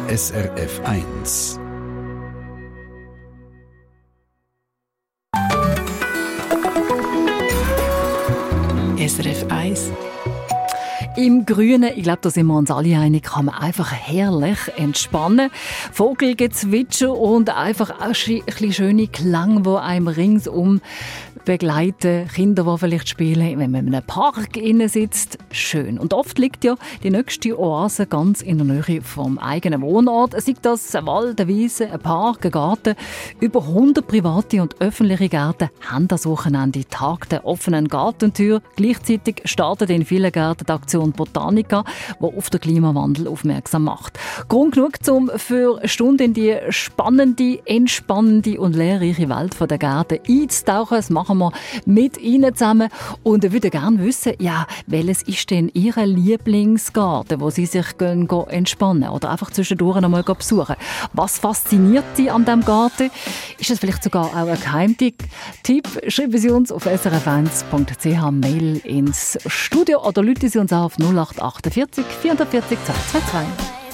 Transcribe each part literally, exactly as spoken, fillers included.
S R F eins. S R F eins. Im Grünen, ich glaube, da sind wir uns alle einig, kann man einfach herrlich entspannen. Vogelgezwitscher und einfach auch ein bisschen schöne Klänge, die einem ringsum begleiten. Kinder, die vielleicht spielen, wenn man in einem Park innen sitzt. Schön. Und oft liegt ja die nächste Oase ganz in der Nähe vom eigenen Wohnort. Sei das ein Wald, eine Wiese, ein Park, ein Garten. Über hundert private und öffentliche Gärten haben das Wochenende Tag der offenen Gartentür. Gleichzeitig startet in vielen Gärten die Aktion Botanica, die auf den Klimawandel aufmerksam macht. Grund genug, um für eine Stunde in die spannende, entspannende und lehrreiche Welt der Gärten einzutauchen. Das machen wir mit Ihnen zusammen und ich würde gerne wissen, ja, welches ist denn Ihr Lieblingsgarten, wo Sie sich gehen, gehen entspannen oder einfach zwischendurch einmal besuchen. Was fasziniert Sie an diesem Garten? Ist es vielleicht sogar auch ein Geheimtipp? Tipp, schreiben Sie uns auf s r f eins punkt c h, Mail ins Studio oder rufen Sie uns auf null acht achtundvierzig vierundvierzig zweihundertzweiundzwanzig.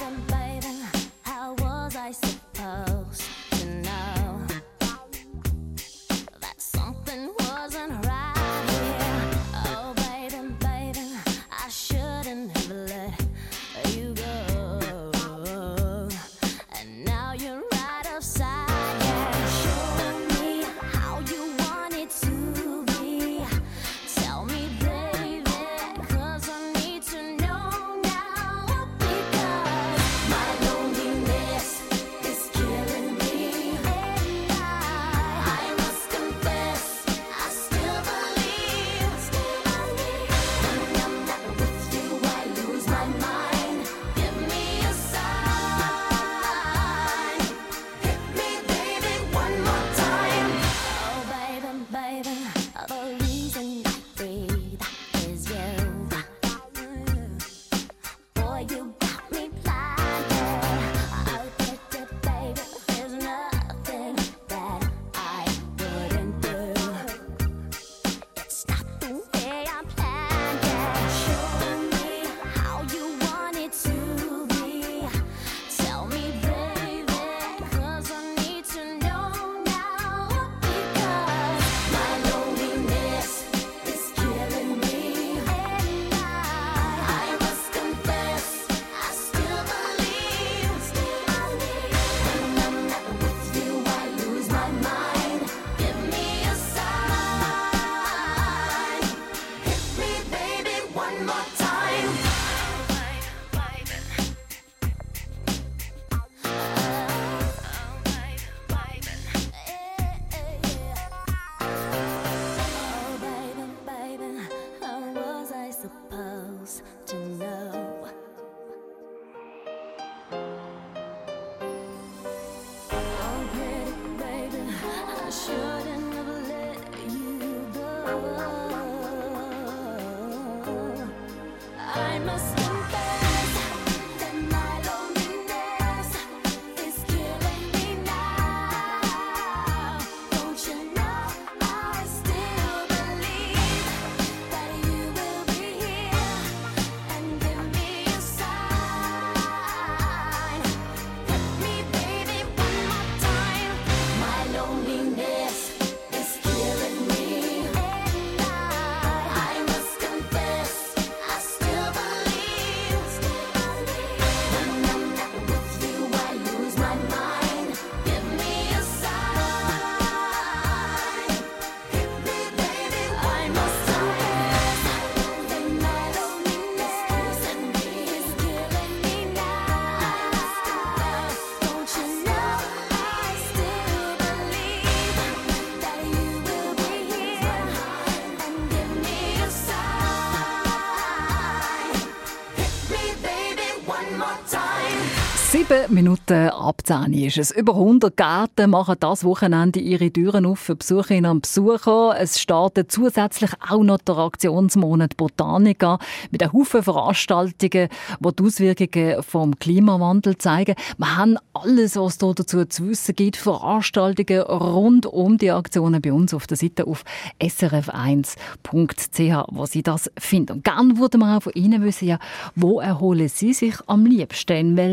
Sieben Minuten ab zehn ist es. Über hundert Gärten machen das Wochenende ihre Türen auf für Besucherinnen und Besucher. Es startet zusätzlich auch noch der Aktionsmonat Botanica mit einem Haufen Veranstaltungen, die die Auswirkungen vom Klimawandel zeigen. Wir haben alles, was es dazu zu wissen gibt, Veranstaltungen rund um die Aktionen bei uns auf der Seite auf s r f eins punkt c h, wo Sie das finden. Und gerne würden wir auch von Ihnen wissen, ja, wo erholen Sie sich am liebsten? In welchen Park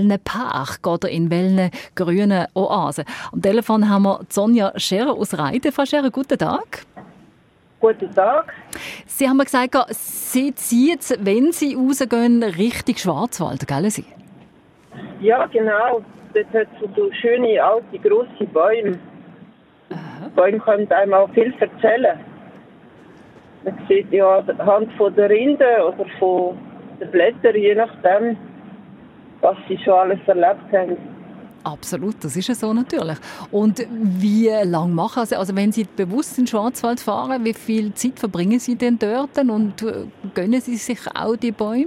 Berg oder in welchen grünen Oasen. Am Telefon haben wir Sonja Scherer aus Reiden. Frau Scherer, guten Tag. Guten Tag. Sie haben mir gesagt, Sie ziehen, wenn Sie rausgehen, Richtung Schwarzwald, gell? Sie? Ja, genau. Dort hat es so schöne, alte, grosse Bäume. Aha. Bäume können einem auch viel erzählen. Man sieht ja anhand von der Rinde oder von den Blättern, je nachdem, was sie schon alles erlebt haben. Absolut, das ist ja so natürlich. Und wie lange machen Sie, also wenn Sie bewusst in den Schwarzwald fahren, wie viel Zeit verbringen Sie denn dort und gönnen Sie sich auch die Bäume?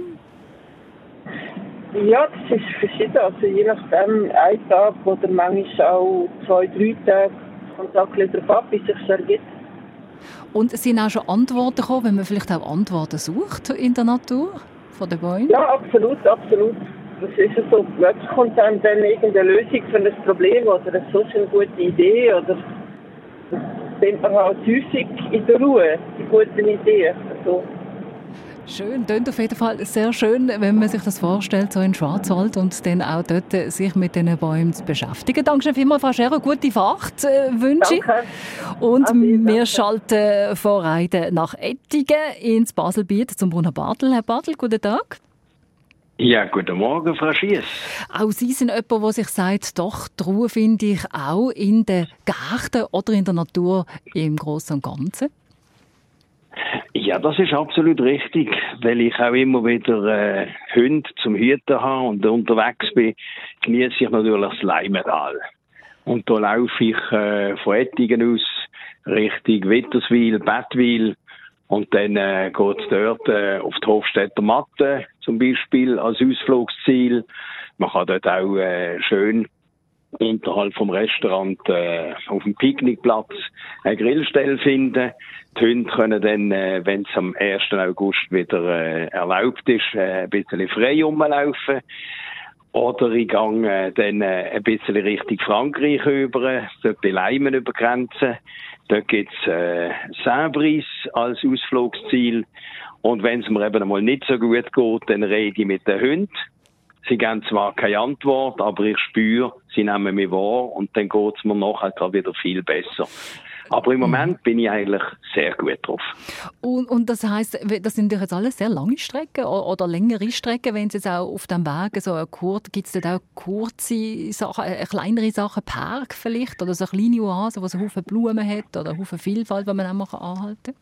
Ja, das ist verschieden. Also je nachdem, ein Tag oder manchmal auch zwei, drei Tage. Kommt auch ein bisschen darauf ab, wie es sich ergibt. Und sind auch schon Antworten gekommen, wenn man vielleicht auch Antworten sucht in der Natur von den Bäumen? Ja, absolut, absolut. Das ist ja so. Plötzlich kommt einem dann irgendeine Lösung für ein Problem oder eine so eine gute Idee. Oder das findet man halt häufig in der Ruhe, die guten Ideen. Also, schön, klingt auf jeden Fall sehr schön, wenn man sich das vorstellt, so in Schwarzwald und dann auch dort sich mit diesen Bäumen zu beschäftigen. Danke vielmals, Frau Scherer, gute Fahrt äh, wünsche ich. Danke. Und Adi, wir danke. Schalten von Reiden nach Ettigen ins Baselbiet zum Bruno Bartel. Herr Bartel, guten Tag. Ja, guten Morgen, Frau Schiess. Auch Sie sind jemand, der sich sagt, doch, die Ruhe finde ich auch in den Gärten oder in der Natur im Großen und Ganzen. Ja, das ist absolut richtig, weil ich auch immer wieder äh, Hunde zum Hüten habe und unterwegs bin, genieße ich natürlich das Leimental. Und da laufe ich äh, von Ettigen aus Richtung Witterswil, Bettwil und dann äh, geht es dort äh, auf die Hofstädter Matte zum Beispiel als Ausflugsziel. Man kann dort auch äh, schön unterhalb vom Restaurant äh, auf dem Picknickplatz eine Grillstelle finden. Die Hunde können dann, äh, wenn es am ersten August wieder äh, erlaubt ist, äh, ein bisschen frei rumlaufen. Oder ich gehe äh, dann äh, ein bisschen Richtung Frankreich rüber, dort bei Leimen über Grenzen. Dort gibt's äh, Saint-Brice als Ausflugsziel. Und wenn es mir eben einmal nicht so gut geht, dann rede ich mit den Hunden. Sie geben zwar keine Antwort, aber ich spüre, sie nehmen mich wahr und dann geht es mir nachher wieder viel besser. Aber im Moment bin ich eigentlich sehr gut drauf. Und, und das heisst, das sind doch jetzt alles sehr lange Strecken oder längere Strecken, wenn es jetzt auch auf dem Weg so eine kurze, gibt es dort auch kurze Sachen, äh, kleinere Sachen, Park vielleicht oder so kleine Oasen, wo es einen Haufen Blumen hat oder einen Haufen Vielfalt, die man auch mal anhalten kann?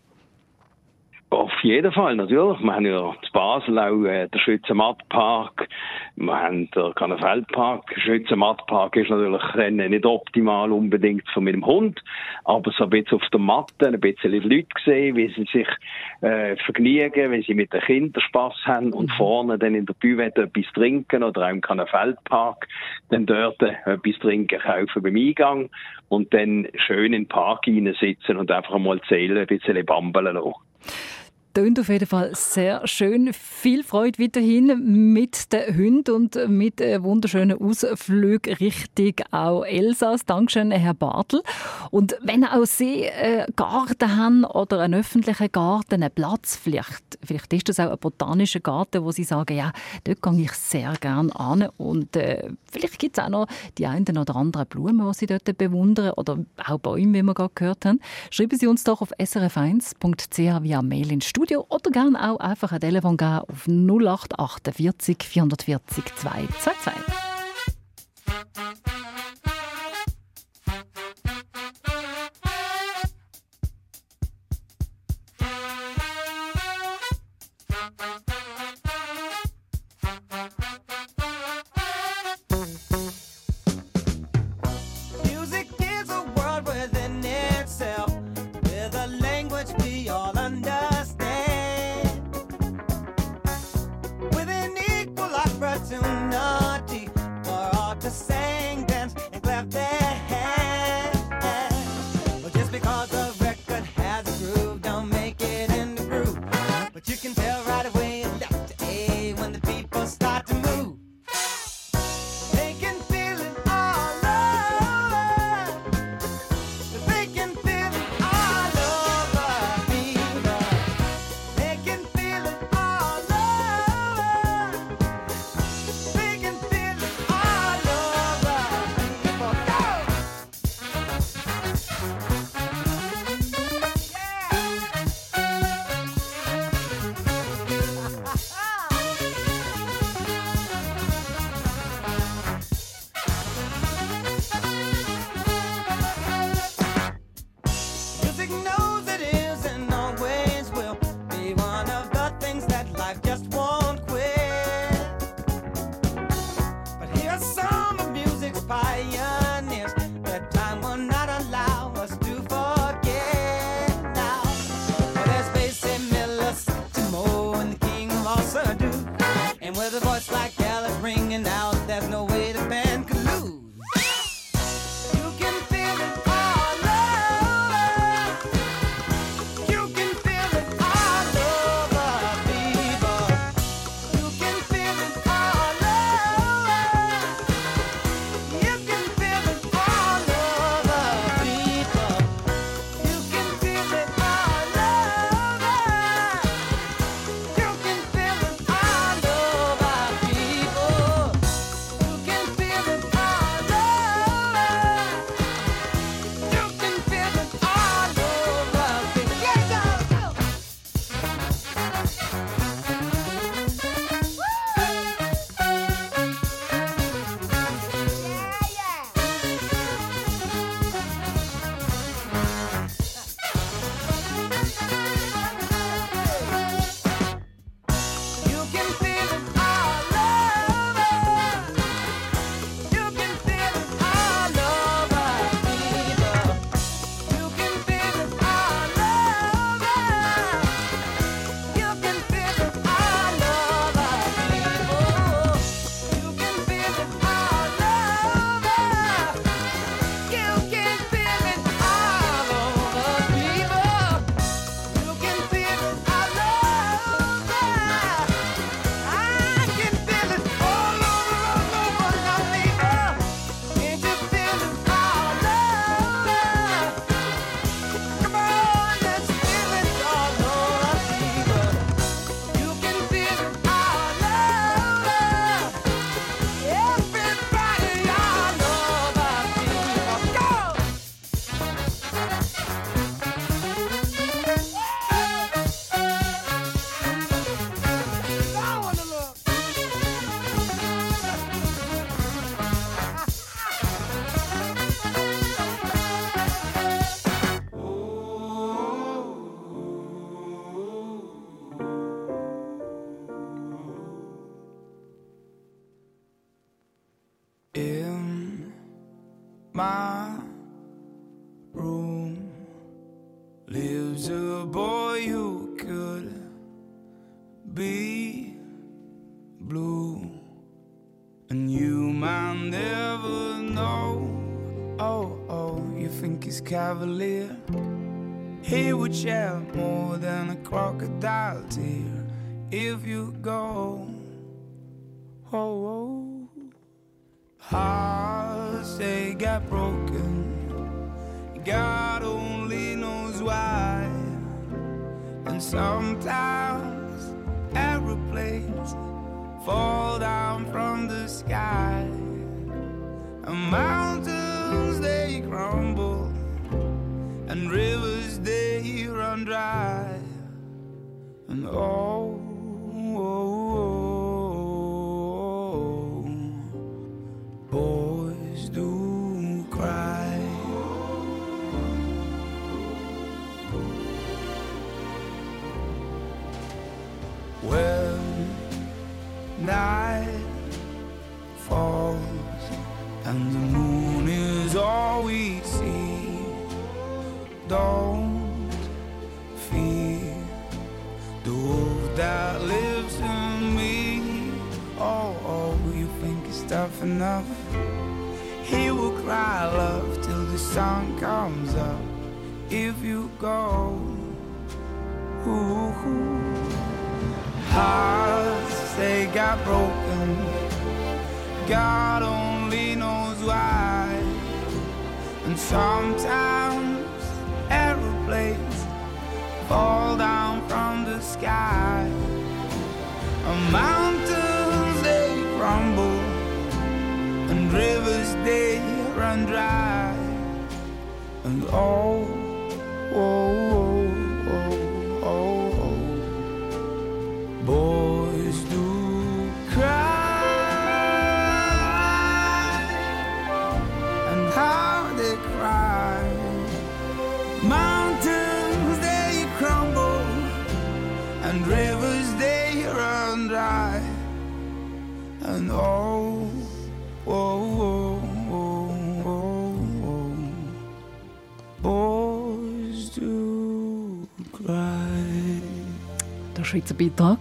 Auf jeden Fall, natürlich. Wir haben ja in Basel auch äh, den Schützenmattpark. Wir haben den Kannefeldpark. Der Schützenmattpark ist natürlich dann nicht optimal unbedingt für meinen Hund, aber so ein bisschen auf der Matte, ein bisschen die Leute sehen, wie sie sich äh, vergnügen, wie sie mit den Kindern Spass haben und vorne dann in der Buvette etwas trinken oder auch im Kannefeldpark, dann dort äh, etwas trinken kaufen beim Eingang und dann schön in den Park hineinsitzen und einfach mal zählen, ein bisschen bambeln lassen. Tönt auf jeden Fall sehr schön. Viel Freude weiterhin mit den Hunden und mit wunderschönen Ausflügen Richtung auch Elsass. Dankeschön, Herr Bartel. Und wenn auch Sie einen Garten haben oder einen öffentlichen Garten, einen Platz, vielleicht, vielleicht ist das auch ein botanischer Garten, wo Sie sagen, ja, dort gehe ich sehr gerne an. Und äh, vielleicht gibt es auch noch die einen oder anderen Blumen, die Sie dort bewundern oder auch Bäume, wie wir gerade gehört haben. Schreiben Sie uns doch auf s r f eins punkt c h via Mail ins Studio oder gerne auch einfach ein Telefon geben auf null acht achtundvierzig vierundvierzig zweihundertzweiundzwanzig. All With a voice like Alice ringing out, there's no way the band could lose. You can feel it all over. You can feel it all over, people. You can feel it all over. You can feel it all over, people. You can feel it all over. You can feel it all over, people. You can feel it all over. You can feel it all over, people. Let's go! You can feel it all over. You can feel it all over, people. You can feel it all over. You can feel it all over, people. You can feel it all over. You can feel it all over, people. You can feel it all over. I can feel it all over, all over now, people. Can't you feel it all over? Come on, let's feel it all over, people. You can feel it all over. Everybody all over, people. Go! I wanna look. In my room lives a boy who could be blue, and you might never know. Oh, oh, you think he's cavalier? He would shed more than a crocodile tear if you go. Oh, oh. Hearts, they got broken, God only knows why. And sometimes aeroplanes fall down from the sky, and mountains, they crumble, and rivers, they run dry. And oh, oh, oh, boys do cry. When night falls and the moon is all we see, don't fear the wolf that lives in me. Oh, oh, you think it's tough enough? He will cry love till the sun comes up if you go. Ooh, ooh. Hearts, they got broken, God only knows why. And sometimes aeroplanes fall down from the sky, and mountains, they crumble, and rivers, they run dry. And oh, oh, oh, oh, oh, oh, boys do cry. And how they cry. Mountains, they crumble, and rivers, they run dry. And oh, oh, oh, oh, oh, oh, boys do cry. Der Schweizer Beitrag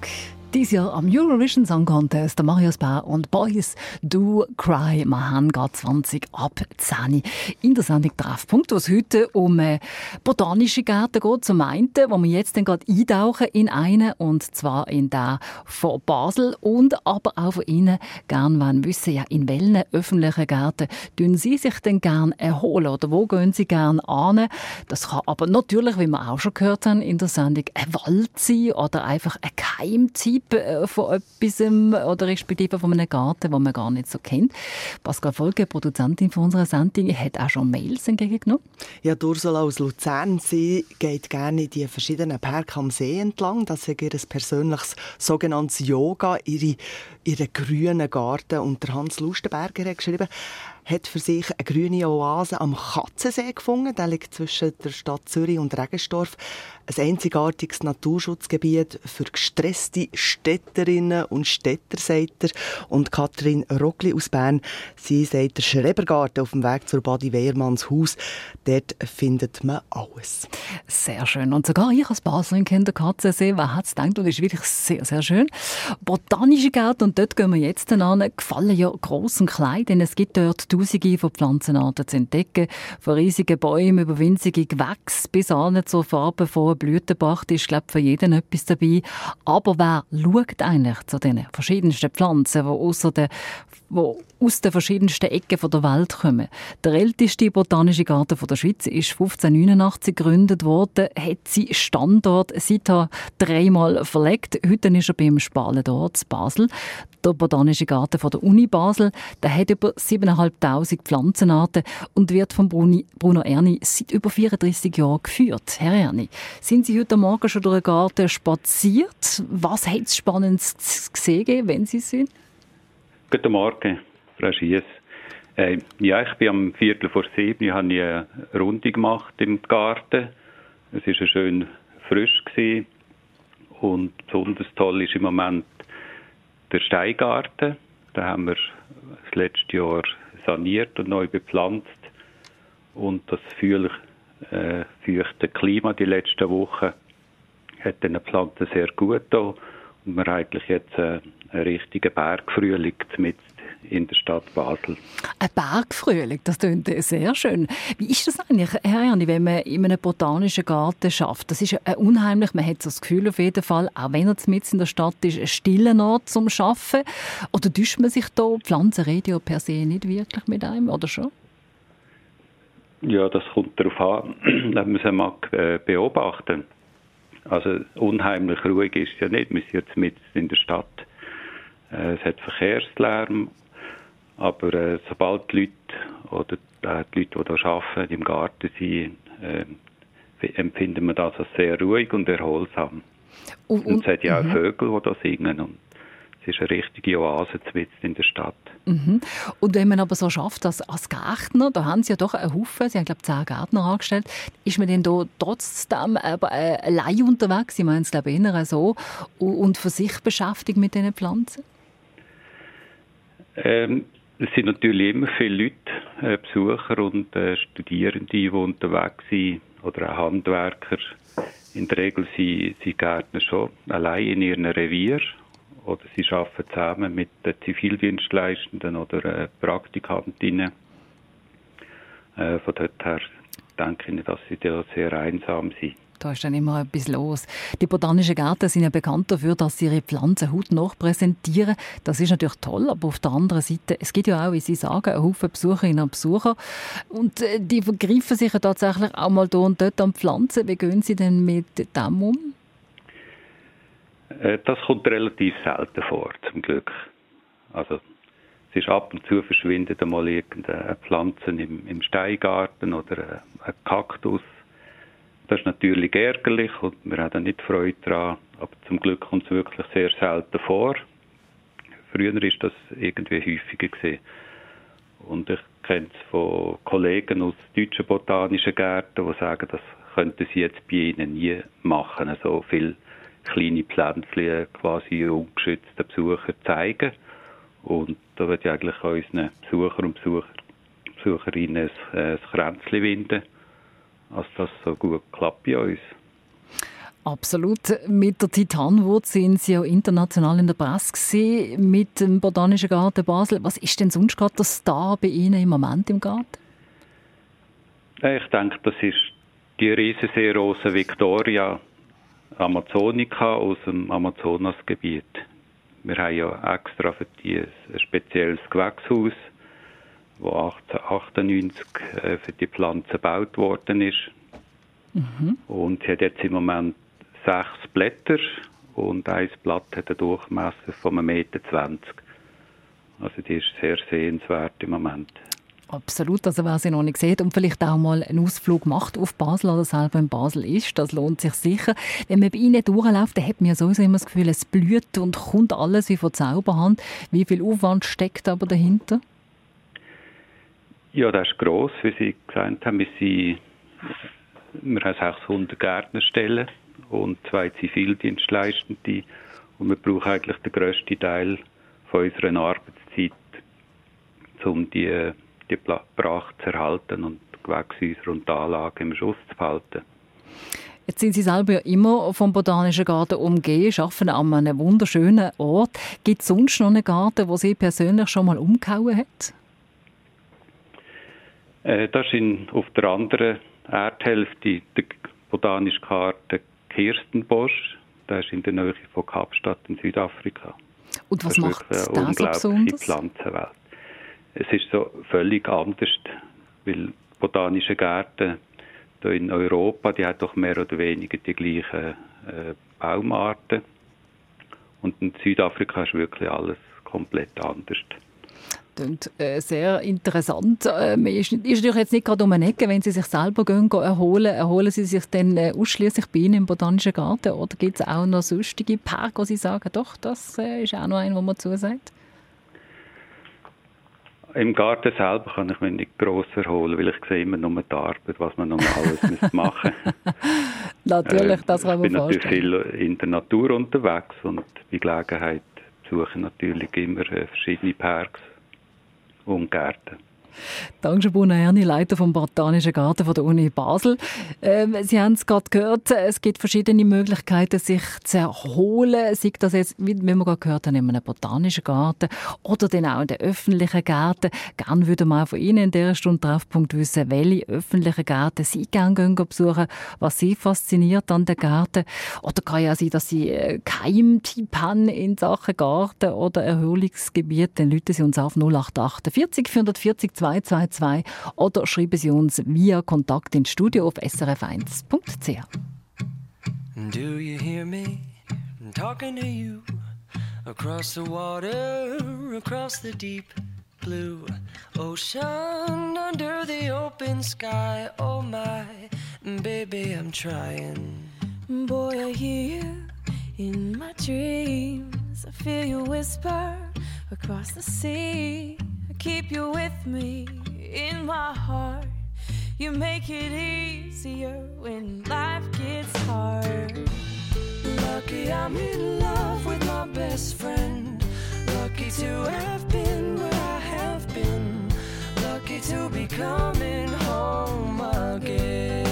Dieses Jahr am Eurovision Song Contest, der Marius Bär und Boys Do Cry. Wir haben gerade zwanzig ab zehn in der Sendung Treffpunkt, wo es heute um äh, botanische Gärten geht. Zum einen, wo wir jetzt dann gerade eintauchen in einen, und zwar in den von Basel. Und aber auch von Ihnen gerne wollen wissen, ja, in welchen öffentlichen Gärten tun Sie sich denn gerne erholen oder wo gehen Sie gerne an? Das kann aber natürlich, wie wir auch schon gehört haben in der Sendung, ein Wald sein oder einfach ein Geheimtipp von etwas oder respektive von einem Garten, den man gar nicht so kennt. Pascal Volke, Produzentin von unserer Sendung, hat auch schon Mails entgegengenommen. Ja, Ursula aus Luzern, sie geht gerne die verschiedenen Parks am See entlang. Das ist ihr persönliches sogenanntes Yoga, ihre, ihren grünen Garten. Und der Hans Lustenberger hat geschrieben, hat für sich eine grüne Oase am Katzensee gefunden. Der liegt zwischen der Stadt Zürich und Regensdorf. Ein einzigartiges Naturschutzgebiet für gestresste Städterinnen und Städter, sagt er. Und Katrin Rockli aus Bern, sie sagt, der Schrebergarten auf dem Weg zur Badi Wehrmanns Haus, dort findet man alles. Sehr schön. Und sogar ich als Baslerin kenne den Katzensee. Wer hat es gedacht? Das ist wirklich sehr, sehr schön. Botanische Gärten, und dort gehen wir jetzt an, gefallen ja gross und klein, denn es gibt dort Tausende von Pflanzenarten zu entdecken. Von riesigen Bäumen über winzige Gewächse bis hin zur farbenvollen Blütenpracht ist, glaube ich, für jeden etwas dabei. Aber wer schaut eigentlich zu den verschiedensten Pflanzen, die aus den, die aus den verschiedensten Ecken der Welt kommen? Der älteste botanische Garten der Schweiz ist fünfzehnhundertneunundachtzig gegründet worden, hat seinen Standort seither dreimal verlegt. Heute ist er beim Spalendorf in Basel. Der Botanische Garten von der Uni Basel, der hat über siebentausendfünfhundert Pflanzenarten und wird von Bruno Erni seit über vierunddreissig Jahren geführt. Herr Erni, sind Sie heute Morgen schon durch den Garten spaziert? Was hat es Spannendes gesehen, wenn Sie sind? Guten Morgen, Frau Schiess. Äh, ja, ich bin am Viertel vor sieben, ich habe eine Runde gemacht im Garten. Es war schön frisch gewesen. Und besonders toll ist im Moment der Steingarten. Den haben wir das letzte Jahr saniert und neu bepflanzt. Und das feuchte äh, feuchte Klima die letzten Wochen hat den Pflanzen sehr gut getan. Und wir haben eigentlich jetzt äh, einen richtigen Bergfrühling mitten in der Stadt Basel. Ein Bergfrühling, das klingt sehr schön. Wie ist das eigentlich, Herr Erni, wenn man in einem botanischen Garten schafft? Das ist ja unheimlich, man hat so das Gefühl auf jeden Fall, auch wenn er mitten in der Stadt ist, ein stiller Ort zum Arbeiten. Oder täuscht man sich da, Pflanzen reden ja per se nicht wirklich mit einem, oder schon? Ja, das kommt darauf an, wenn man sie mag äh, beobachten. Also unheimlich ruhig ist es ja nicht, wir sind jetzt mitten in der Stadt. Äh, es hat Verkehrslärm. Aber äh, sobald die Leute oder äh, die Leute, die hier arbeiten, im Garten sind, äh, empfinden wir das als sehr ruhig und erholsam. Und, und, und es hat ja auch mhm. Vögel, die hier singen. Und es ist eine richtige Oase mitten in der Stadt. Mhm. Und wenn man aber so schafft, als, als Gärtner, da haben Sie ja doch einen Haufen, Sie haben, glaube ich, zehn Gärtner angestellt, ist man denn da trotzdem aber äh, allein unterwegs, Sie meinen es, glaube ich, eher so, und, und für sich beschäftigt mit diesen Pflanzen? Ähm, Es sind natürlich immer viele Leute, äh, Besucher und äh, Studierende, die unterwegs sind, oder auch Handwerker. In der Regel sind sie Gärtner schon allein in ihrem Revier oder sie arbeiten zusammen mit den Zivildienstleistenden oder äh, Praktikantinnen. Äh, von dort her denke ich, dass sie da sehr einsam sind. Da ist dann immer etwas los. Die botanischen Gärten sind ja bekannt dafür, dass sie ihre Pflanzen hautnah präsentieren. Das ist natürlich toll, aber auf der anderen Seite, es gibt ja auch, wie Sie sagen, einen Haufen Besucherinnen und Besucher. Und die vergreifen sich ja tatsächlich auch mal da und dort an Pflanzen. Wie gehen Sie denn mit dem um? Das kommt relativ selten vor, zum Glück. Also, es ist ab und zu verschwindet einmal irgendeine Pflanze im, im Steingarten oder ein Kaktus. Das ist natürlich ärgerlich und wir haben da nicht Freude daran, aber zum Glück kommt es wirklich sehr selten vor. Früher war das irgendwie häufiger gewesen. Und ich kenne es von Kollegen aus deutschen botanischen Gärten, die sagen, das könnten sie jetzt bei ihnen nie machen, so viele kleine Pflänzchen quasi ungeschützten Besuchern zeigen. Und da würde ich eigentlich unseren Besucher und Besucher, Besucherinnen ein, ein Kränzchen winden, als das so gut klappt bei uns. Absolut. Mit der Titanwut sind Sie ja international in der Presse gewesen, mit dem Botanischen Garten Basel. Was ist denn sonst gerade der Star bei Ihnen im Moment im Garten? Ich denke, das ist die Riesenseerose Victoria Amazonica aus dem Amazonasgebiet. Wir haben ja extra für die ein spezielles Gewächshaus, das achtzehnhundertachtundneunzig für die Pflanze gebaut worden ist. Mhm. Und sie hat jetzt im Moment sechs Blätter und ein Blatt hat einen Durchmesser von einem Meter zwanzig. Also die ist sehr sehenswert im Moment. Absolut, also wer sie noch nicht sieht und vielleicht auch mal einen Ausflug macht auf Basel oder selber in Basel ist, das lohnt sich sicher. Wenn man bei Ihnen durchläuft, dann hat man ja sowieso immer das Gefühl, es blüht und kommt alles wie von Zauberhand. Wie viel Aufwand steckt aber dahinter? Ja, das ist gross, wie Sie gesagt haben. Wir, sind, wir haben sechshundert Gärtnerstellen und zwei Zivildienstleistende und wir brauchen eigentlich den grössten Teil von unserer Arbeitszeit, um die die Pracht zu erhalten und die Gewächshäuser und die Anlagen im Schuss zu behalten. Jetzt sind Sie selber ja immer vom Botanischen Garten umgeben, arbeiten an einem wunderschönen Ort. Gibt es sonst noch einen Garten, den Sie persönlich schon mal umgehauen hat? Äh, das ist in, auf der anderen Erdhälfte der Botanische Garten Kirstenbosch. Das ist in der Nähe von Kapstadt in Südafrika. Und was macht das so besonders? Das ist eine unglaubliche Pflanzenwelt. Es ist so völlig anders, weil botanische Gärten hier in Europa, die haben doch mehr oder weniger die gleichen äh, Baumarten. Und in Südafrika ist wirklich alles komplett anders. Und, äh, sehr interessant. Äh, ist, ist natürlich jetzt nicht gerade um eine Ecke, wenn Sie sich selber gehen, gehen erholen. Erholen Sie sich dann äh, ausschließlich bei Ihnen im Botanischen Garten? Oder gibt es auch noch sonstige Parks, wo Sie sagen, doch, das äh, ist auch noch ein, wo man zusagt? Im Garten selber kann ich mich nicht gross erholen, weil ich sehe immer nur die Arbeit, was man noch alles machen muss. Natürlich, das kann man vorstellen. Ich bin natürlich viel in der Natur unterwegs und bei Gelegenheit besuche ich natürlich immer verschiedene Parks und Gärten. Danke, Bruno Erni, Leiter vom Botanischen Garten von der Uni Basel. Ähm, Sie haben es gerade gehört, es gibt verschiedene Möglichkeiten, sich zu erholen. Sei das jetzt, wie wir gerade gehört haben, in einem Botanischen Garten oder dann auch in den öffentlichen Gärten. Gerne würde man von Ihnen in dieser Stunde Treffpunkt wissen, welche öffentlichen Gärten Sie gerne gehen besuchen, was Sie fasziniert an den Gärten. Oder kann ja sein, dass Sie Keimtipp haben in Sachen Garten oder Erholungsgebiet. Dann rufen Sie uns auf null acht acht vier vier vier vier zwei zwei zwei oder schreiben Sie uns via Kontakt ins Studio auf s r f eins punkt c h. Do you hear me talking to you across the water, across the deep blue ocean, under the open sky? Oh my baby, I'm trying. Boy, I hear you in my dreams. I feel you whisper across the sea. Keep you with me in my heart. You make it easier when life gets hard. Lucky I'm in love with my best friend. Lucky to have been where I have been. Lucky to be coming home again.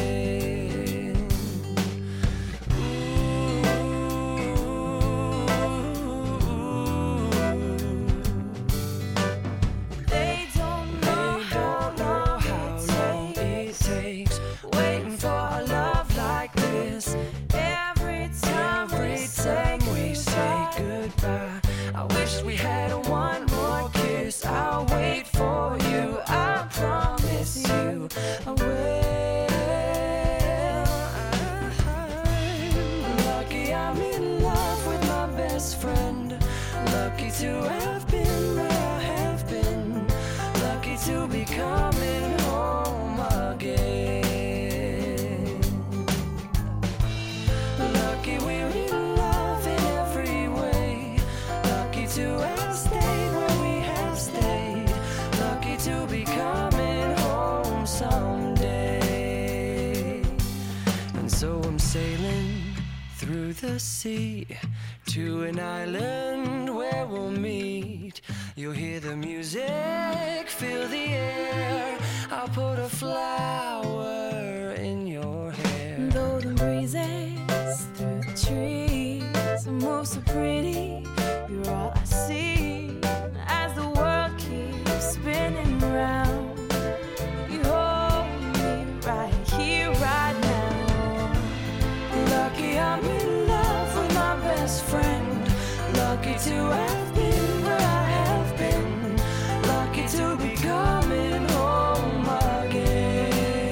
The sea to an island where we'll meet. You'll hear the music, feel the air. I'll put a flower in your hair. Though the breezes through pretty. You're all I see as the world keeps spinning round. You hold me right here, right now. Lucky I'm in love with my best friend. Lucky to have been where I have been. Lucky to be coming home again.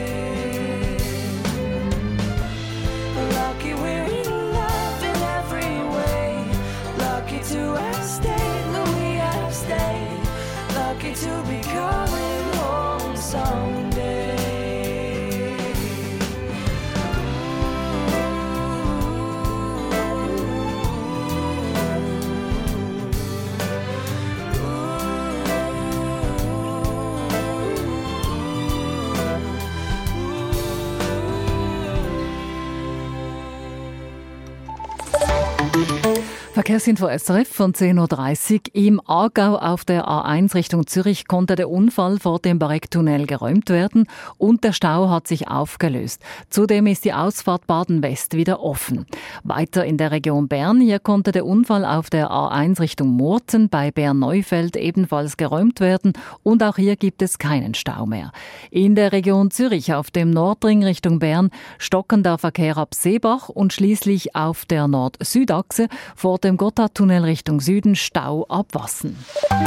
Lucky we're in love in every way. Lucky to have stayed where we have stayed. Lucky to be coming home someday. Verkehrsinfo S R F von zehn Uhr dreißig. Im Aargau auf der A eins Richtung Zürich konnte der Unfall vor dem Barecktunnel geräumt werden und der Stau hat sich aufgelöst. Zudem ist die Ausfahrt Baden-West wieder offen. Weiter in der Region Bern. Hier konnte der Unfall auf der A eins Richtung Murten bei Bern-Neufeld ebenfalls geräumt werden und auch hier gibt es keinen Stau mehr. In der Region Zürich auf dem Nordring Richtung Bern stockender Verkehr ab Seebach und schließlich auf der Nord-Süd-Achse vor dem Gotthardtunnel Richtung Süden Stau ab Wassen.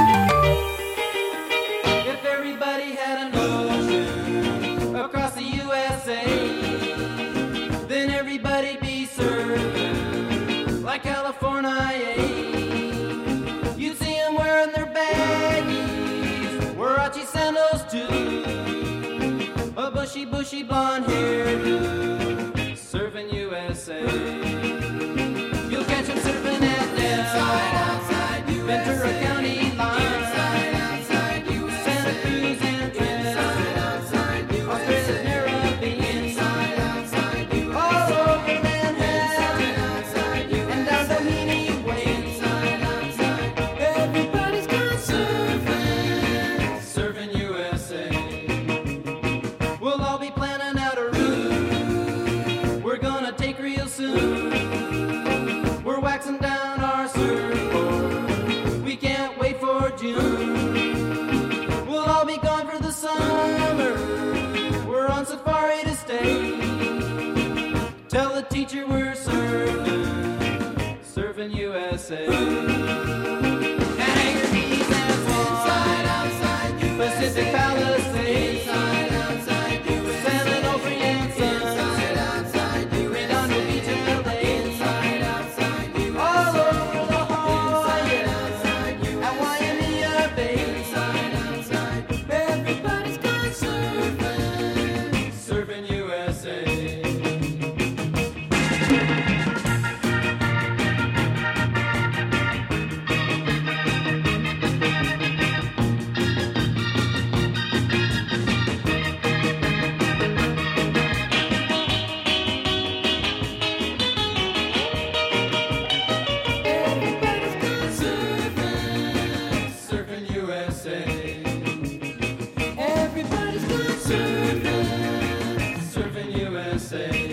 If everybody had an ocean across the U S A, then everybody'd be served like California. You'd see them wearing their baggies, Warachi sandals too, a bushy, bushy blonde hairdo, serving U S A. You'll catch them surfing at Inside, outside, Ventura County line. Inside, outside, Santa Cruz and Trent. Inside, outside, Australia's Caribbean. Inside, outside, all over Manhattan. Inside, outside, and down Doheny Way. Inside, outside, everybody's gone surfing, surfing U S A. We'll all be planning out a route we're gonna take real soon. We're waxing down our surfboard. We can't wait for June. We'll all be gone for the summer. We're on safari to stay. Tell the teacher we're surfing, surfing U S A. And Hangar Keys and Swan. Inside, outside, Pacific Palisades. Inside, outside, San Onofre and Sun. Inside, outside, Redondo Beach and L A. Inside, outside, all over La Jolla and Waimea Bay. Inside, outside, everybody's gone surfing, surfing U S A. Everybody's gone surfing, surfing U S A. Everybody's gone surfing, surfing U S A.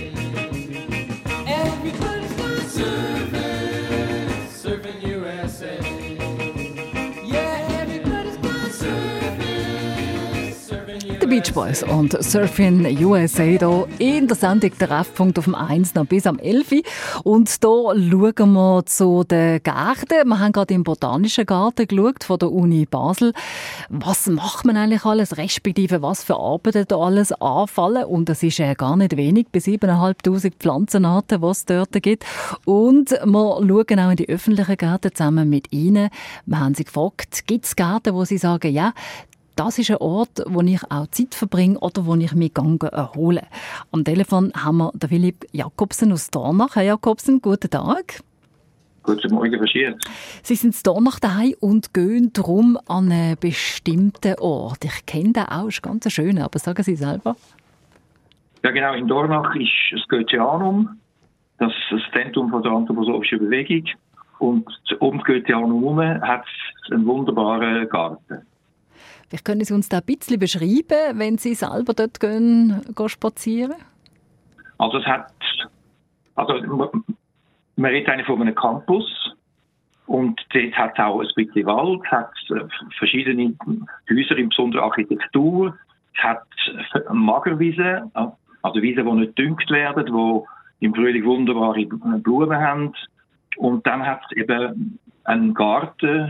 Everybody's gone surfing, surfing U S A. Yeah, everybody's gone surfing, surfing U S A. Die Beach Boys und Surfing U S A hier in der Sendung «Der Treffpunkt» auf dem eins noch bis am elf. Und hier schauen wir zu den Gärten. Wir haben gerade im Botanischen Garten geschaut von der Uni Basel. Was macht man eigentlich alles, respektive was für Arbeiten da alles anfallen? Und es ist äh, gar nicht wenig, bei siebentausendfünfhundert Pflanzenarten, die es dort gibt. Und wir schauen auch in die öffentlichen Gärten zusammen mit Ihnen. Wir haben sie gefragt, gibt es Gärten, wo sie sagen, ja, das ist ein Ort, wo ich auch Zeit verbringe oder wo ich mich gehe erhole. Am Telefon haben wir den Philipp Jakobsen aus Dornach. Herr Jakobsen, guten Tag. Guten Morgen, Bashir. Sie sind in Dornach daheim und gehen darum an einen bestimmten Ort. Ich kenne den auch, ist ganz schön, aber sagen Sie selber. Ja genau, in Dornach ist das Goetheanum, das ist das Zentrum von der anthroposophischen Bewegung. Und um das Goetheanum herum hat es einen wunderbaren Garten. Vielleicht können Sie uns da ein bisschen beschreiben, wenn Sie selber dort gehen, gehen spazieren? Also es hat, also man redet eigentlich von einem Campus Und dort hat es auch ein bisschen Wald, es hat äh, verschiedene Häuser, in besonderer Architektur. Es hat Magerwiesen, also Wiesen, die nicht gedüngt werden, die im Frühling wunderbare Blumen haben. Und dann hat es eben einen Garten,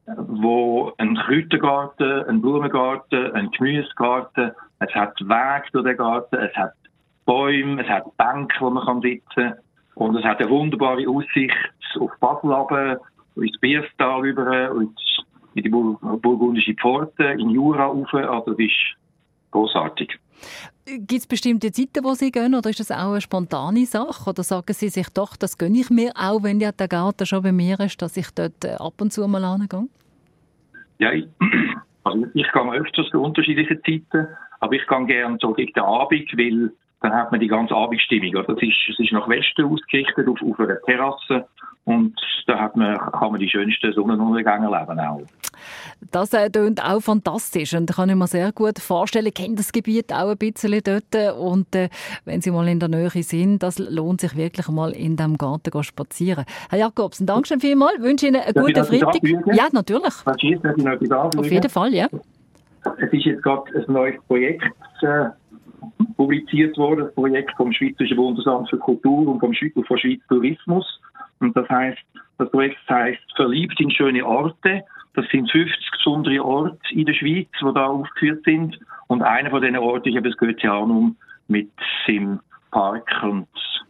wo ein Kräutergarten, ein Blumengarten, ein Gemüsegarten, es hat Wege durch den Garten, es hat Bäume, es hat Bänke, wo man kann sitzen kann. Und es hat eine wunderbare Aussicht auf Basel runter, ins Biestal rüber, und in die Bur- burgundische Pforte, in Jura rauf. Also das ist grossartig. Gibt es bestimmte Zeiten, wo Sie gehen, oder ist das auch eine spontane Sache? Oder sagen Sie sich doch, das gönne ich mir, auch wenn ja der Garten schon bei mir ist, dass ich dort äh, ab und zu mal hingehe? Ja, ich, also ich gehe öfters zu unterschiedlichen Zeiten, aber ich gehe gerne so gegen den Abend, weil dann hat man die ganze Abendstimmung. Also es ist, es ist nach Westen ausgerichtet, auf, auf einer Terrasse, und da hat man, kann man die schönsten Sonnenuntergänge erleben auch. Das äh, klingt auch fantastisch und kann ich mir sehr gut vorstellen. Ich kenne das Gebiet auch ein bisschen dort und äh, wenn Sie mal in der Nähe sind, das lohnt sich wirklich mal in diesem Garten zu spazieren. Herr Jakobsen, danke schön vielmals. Ich wünsche Ihnen einen Darf guten ich noch Freitag. etwas anfügen? Ja, natürlich. Darf ich jetzt noch etwas anfügen? Auf jeden Fall, ja. Es ist jetzt gerade ein neues Projekt äh, publiziert worden, das Projekt vom Schweizerischen Bundesamt für Kultur und vom Schweiz, von Schweiz Tourismus. Und das heißt, das Projekt heißt «Verliebt in schöne Orte». Das sind fünfzig besondere Orte in der Schweiz, die da aufgeführt sind. Und einer von diesen Orten ist eben das Goetheanum mit seinem Park. Und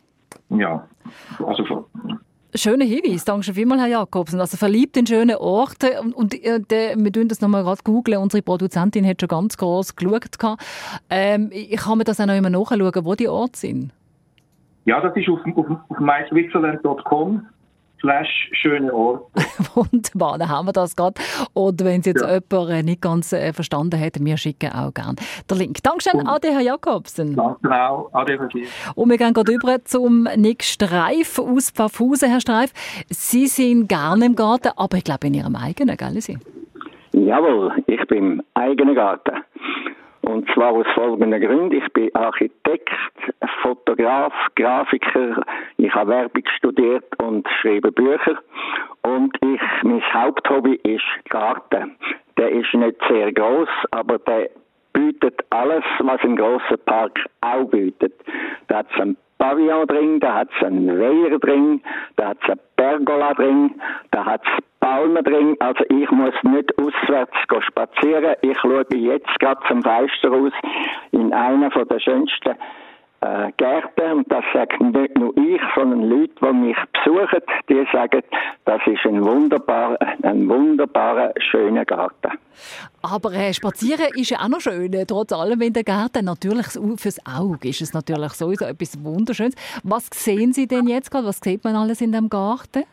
ja, also von Schöner Hinweis, danke schon vielmals, Herr Jakobsen. Also verliebt in schöne Orte. Und, und äh, de, wir tun das nochmal gerade googeln. Unsere Produzentin hat schon ganz gross geschaut. Ähm, ich kann mir das auch noch immer nachschauen, wo die Orte sind. Ja, das ist auf, auf, auf myswitzerland punkt com slash schöne Orte. Wunderbar, dann haben wir das gerade. Und wenn es jetzt Ja. jemand nicht ganz äh, verstanden hat, wir schicken auch gerne den Link. Dankeschön, Ade, Herr Jakobsen. Danke auch. Ade, Ade. Und wir gehen gerade über zum Nick Streif aus Pfaffhausen. Herr Streif, Sie sind gerne im Garten, aber ich glaube in Ihrem eigenen, gell? Sie? Jawohl, ich bin im eigenen Garten. Und zwar aus folgenden Gründen. Ich bin Architekt, Fotograf, Grafiker. Ich habe Werbung studiert und schreibe Bücher. Und ich, mein Haupthobby ist Garten. Der ist nicht sehr gross, aber der bietet alles, was ein grosser Park auch bietet. Da hat es einen Pavillon drin, da hat es einen Weiher drin, da hat es eine Pergola drin, da hat es Palmen drin. Also ich muss nicht auswärts gehen spazieren. Ich schaue jetzt gerade zum Fenster raus in einer von der schönsten äh, Gärten. Und das sagt nicht nur ich, sondern Leute, die mich besuchen, die sagen, das ist ein wunderbarer, ein wunderbarer, schöner Garten. Aber äh, spazieren ist ja auch noch schön, äh, trotz allem in der Garten. Natürlich fürs Auge ist es natürlich sowieso etwas Wunderschönes. Was sehen Sie denn jetzt gerade? Was sieht man alles in dem Garten?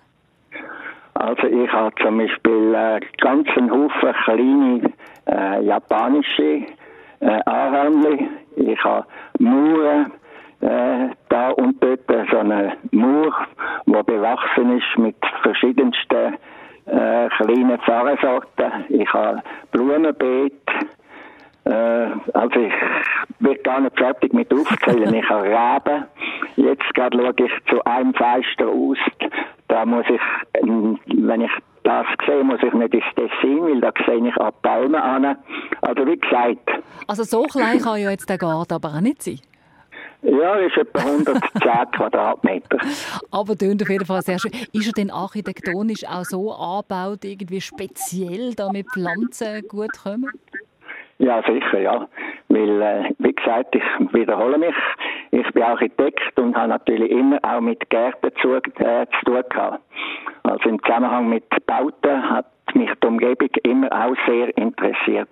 Also ich habe zum Beispiel äh, ganz einen Haufen kleine äh, japanische äh, Anhörnchen. Ich habe Mauern äh, da und dort, so eine Mauer, die bewachsen ist mit verschiedensten äh, kleinen Pflanzensorten. Ich habe Blumenbeete. Äh, also ich bin gar nicht fertig mit aufzählen. Ich habe Reben. Jetzt gerade schaue ich zu einem Fenster aus. Da muss ich, wenn ich das sehe, muss ich nicht ins Tessin, weil da sehe ich an Palmen an. Also wie gesagt. Also so klein kann ja jetzt der Garten aber auch nicht sein. Ja, das ist etwa hundertzehn Quadratmeter. Aber tönt auf jeden Fall sehr schön. Ist er denn architektonisch auch so angebaut, irgendwie speziell, damit Pflanzen gut kommen? Ja, sicher, ja. Weil, äh, wie gesagt, ich wiederhole mich. Ich bin Architekt und habe natürlich immer auch mit Gärten zu, äh, zu tun gehabt. Also im Zusammenhang mit Bauten hat mich die Umgebung immer auch sehr interessiert.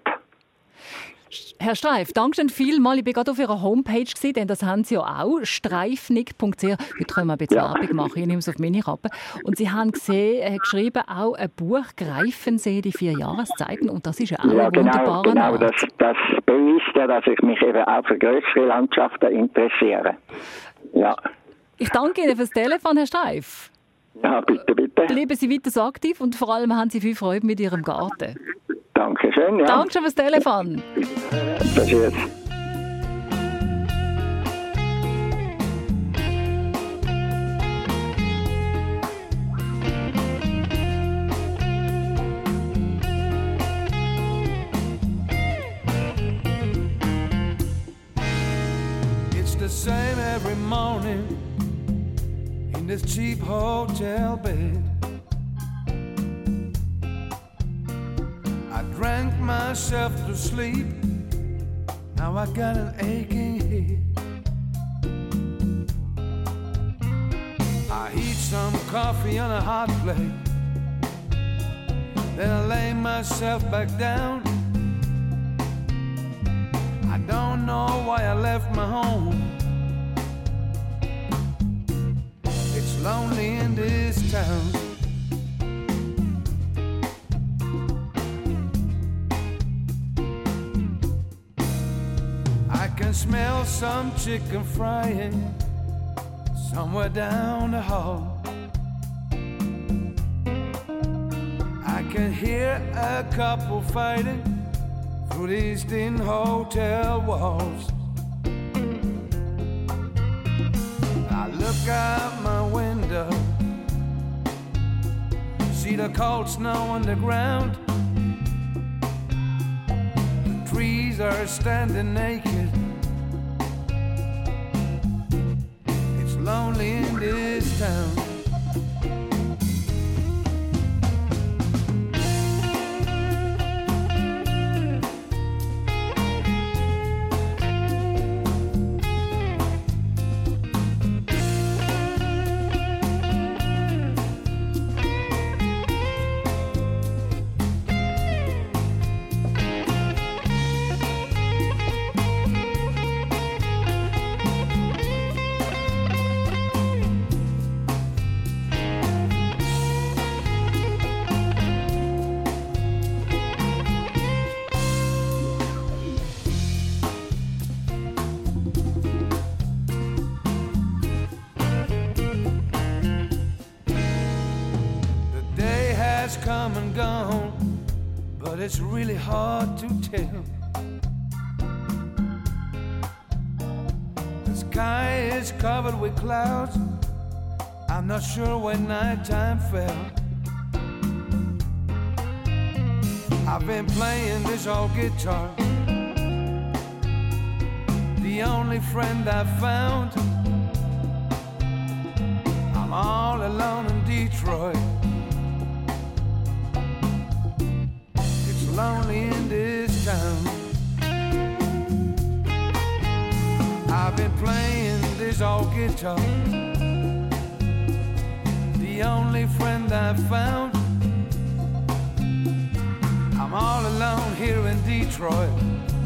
Herr Streif, danke schön vielmals. Ich bin gerade auf Ihrer Homepage gewesen, denn das haben Sie ja auch, streifnick punkt c h. Heute können wir ein bisschen Ja. Werbung machen, ich nehme es auf meine Kappe. Und Sie haben gesehen, äh, geschrieben auch ein Buch «Greifensee, die vier Jahreszeiten». Und das ist ja auch Ja, ein genau, wunderbarer genau. Ort. Das, das beweist ja, dass ich mich eben auch für größere Landschaften interessiere. Ja. Ich danke Ihnen fürs Telefon, Herr Streif. Ja, bitte, bitte. Bleiben Sie weiter so aktiv und vor allem haben Sie viel Freude mit Ihrem Garten. Dankeschön, ja. Danke schön fürs Telefon. Das ist same every morning in this cheap hotel bed. I drank myself to sleep. Now I got an aching head. I heat some coffee on a hot plate. Then I lay myself back down. I don't know why I left my home. It's lonely in this town. I can smell some chicken frying somewhere down the hall. I can hear a couple fighting through these thin hotel walls. I look out my window, see the cold snow on the ground. The trees are standing naked. It's lonely in this town. Come and gone, but it's really hard to tell. The sky is covered with clouds. I'm not sure when nighttime fell. I've been playing this old guitar, the only friend I've found. I'm all alone in Detroit. Lonely in this town. I've been playing this old guitar, the only friend I've found. I'm all alone here in Detroit.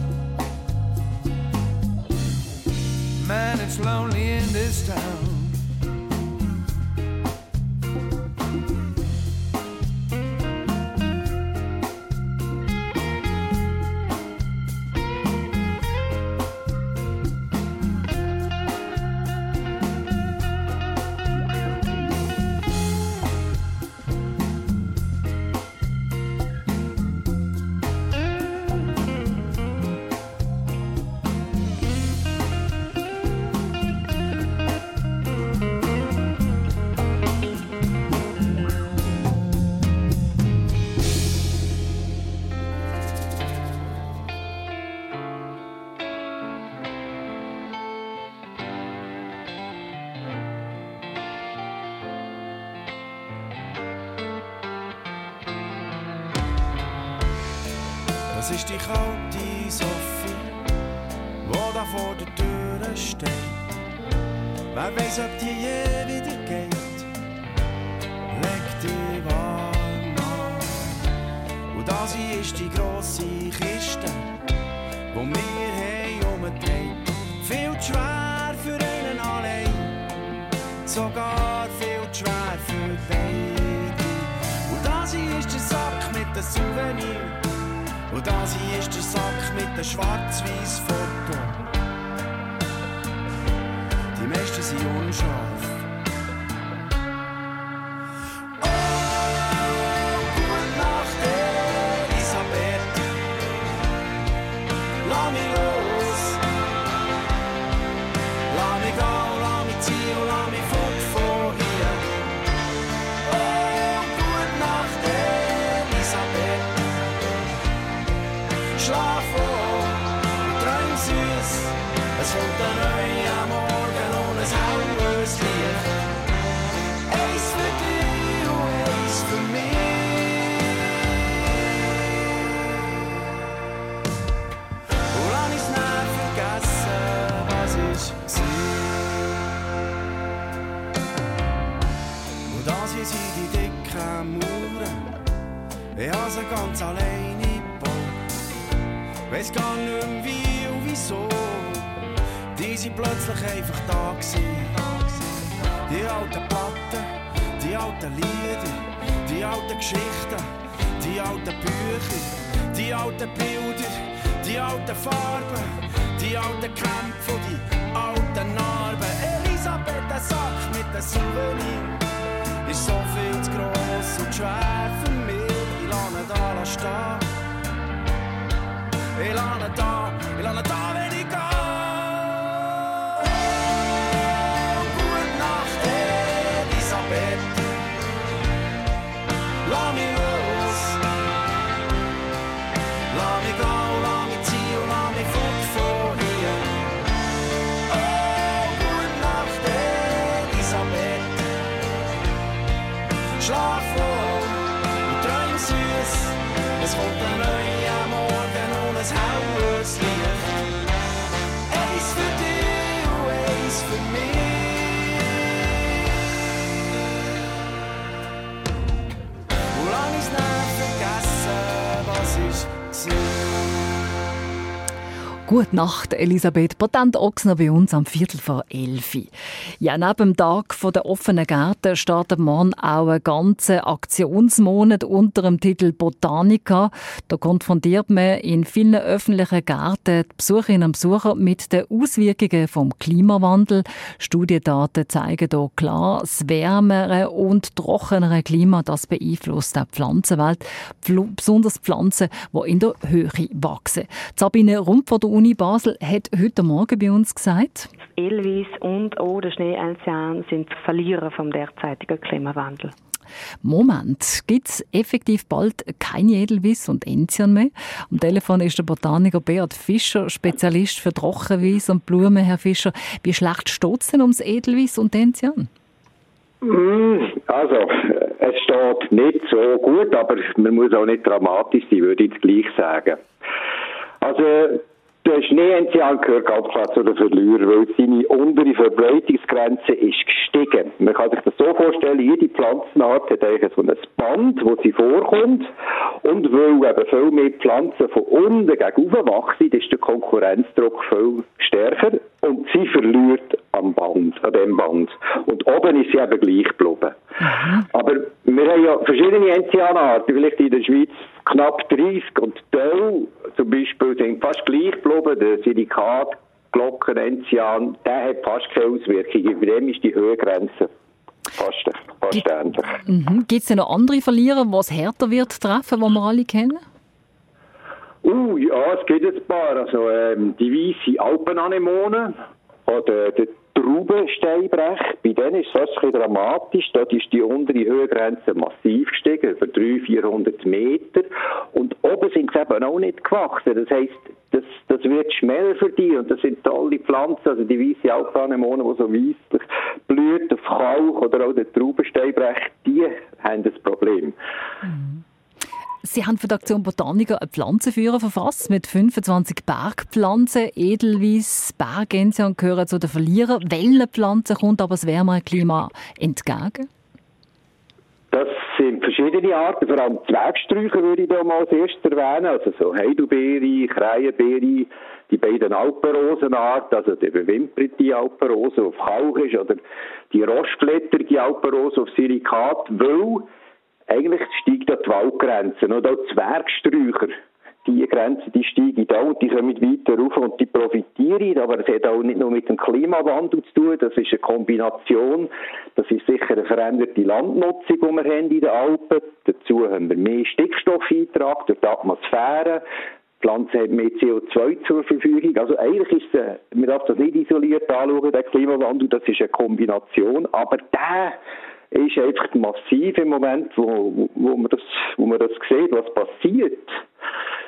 Man, it's lonely in this town. Das ist die kalte Sophie, wo da vor der Tür steht. Wer weiss, ob die je wieder geht, leg dich warm an. Und das hier ist die grosse Kiste, wo wir haben umgedreht. Viel zu schwer für einen allein, sogar viel zu schwer für beide. Und das hier ist der Sack mit den Souvenirs. Und das hier ist der Sack mit dem schwarz-weiß Foto. Die meisten sind unscharf. Oh, gute Nacht, Elisabeth. Lass mich los. Lass mich gehen, lass mich ziehen und lass mich fort von hier. Oh, gute Nacht, Elisabeth. Schlaf wohl, träum süß, es Es kommt ein neuer Morgen und ein helles Licht. Eins für dich und eins für mich. Und lass ich's nicht vergessen, was ich war. Und das hier sind die dicken Mauern, ich habe sie ganz alleine gebaut. Weiss gar nicht mehr wie und wieso, die sind plötzlich einfach da gewesen. Die alten Platten, die alten Lieder, die alten Geschichten, die alten Bücher, die alten Bilder, die alten Farben, die alten Kämpfe und die alten Narben. Elisabeth, der Sack mit den Souvenirs ist so viel zu gross und schwer für mich. Ich lasse ihn da stehen. Ich lasse ihn da, ich lasse ihn da, wenn ich gehe. Oh, gute Nacht, Elisabeth. Lass mich los. Lass mich gehen, lass mich ziehen und lass mich fort von hier. Oh, gute Nacht, Elisabeth. Schlaf wohl und träum süß. Es kommt ein neuer Morgen und ein helles Licht. Eins für dich und eins für mich. Und lang ich's nicht vergessen, was ich war. Gute Nacht, Elisabeth. Patent Ochsner bei uns am Viertel vor elf. Ja, neben dem Tag der offenen Gärten startet morgen auch ein ganzer Aktionsmonat unter dem Titel Botanica. Da konfrontiert man in vielen öffentlichen Gärten die Besucherinnen und Besucher mit den Auswirkungen vom Klimawandel. Studiendaten zeigen hier klar, das wärmere und trockenere Klima, das beeinflusst auch die Pflanzenwelt, besonders Pflanzen, die in der Höhe wachsen. Sabine Rump von der Uni Basel hat heute Morgen bei uns gesagt: Edelweiss und auch der Schnee-Enzian sind Verlierer vom derzeitigen Klimawandel. Moment, gibt es effektiv bald keine Edelweiss und Enzian mehr? Am Telefon ist der Botaniker Beat Fischer, Spezialist für Trockenweiss und Blumen. Herr Fischer, wie schlecht steht es denn ums Edelweiss und Enzian? Also, es steht nicht so gut, aber man muss auch nicht dramatisch sein, würde ich jetzt gleich sagen. Also, der Schnee-Enzian gehört ganz klar zu den Verlierern, weil seine untere Verbreitungsgrenze ist gestiegen. Man kann sich das so vorstellen, jede Pflanzenart hat eigentlich so ein Band, wo sie vorkommt. Und weil eben viel mehr Pflanzen von unten gegen oben wachsen, ist der Konkurrenzdruck viel stärker. Und sie verliert am Band, an dem Band. Und oben ist sie eben gleich geblieben. Mhm. Aber wir haben ja verschiedene Enzianarten, vielleicht in der Schweiz knapp dreißig. Und die zum Beispiel sind fast gleich geblieben. Der Silikat, Glocken, Enzian, der hat fast keine Auswirkungen. Bei dem ist die Höhengrenze fast, fast ähnlich. Mhm. Gibt es denn noch andere Verlierer, die es härter wird treffen, die wir alle kennen? Uh, ja, es gibt ein paar. Also, ähm, die weisse Alpenanemone oder der Traubensteinbrech. Bei denen ist es fast ein bisschen dramatisch. Dort ist die untere Höhengrenze massiv gestiegen, über dreihundert, vierhundert Meter. Und oben sind sie eben auch nicht gewachsen. Das heisst, das, das wird schneller für die. Und das sind tolle Pflanzen. Also die weisse Alpenanemone, die so weisslich blüht, der Kalk oder auch der Traubensteinbrech, die haben das Problem. Mhm. Sie haben für die Aktion Botanica einen Pflanzenführer verfasst mit fünfundzwanzig Bergpflanzen. Edelweiss, Bergenzian gehören zu den Verlierern. Welche Pflanze kommt aber das wärmere Klima entgegen? Das sind verschiedene Arten, vor allem Zwergsträucher würde ich da mal als erstes erwähnen. Also so Heidelbeere, Krähenbeere, die beiden Alpenrosenarten, also die bewimperte Alpenrose, auf Kalk ist, oder die rostblättrige Alpenrose auf Silikat, weil eigentlich steigt da die Waldgrenze. Und auch Zwergsträucher, die Grenzen, die steigen da und die kommen weiter rauf und die profitieren. Aber es hat auch nicht nur mit dem Klimawandel zu tun, das ist eine Kombination. Das ist sicher eine veränderte Landnutzung, die wir haben in den Alpen. Dazu haben wir mehr Stickstoffeintrag durch die Atmosphäre. Die Pflanze hat mehr C O zwei zur Verfügung. Also eigentlich ist es, man darf das nicht isoliert anschauen, der Klimawandel, das ist eine Kombination. Aber der ist einfach massiv im Moment, wo, wo, man das, wo man das sieht, was passiert.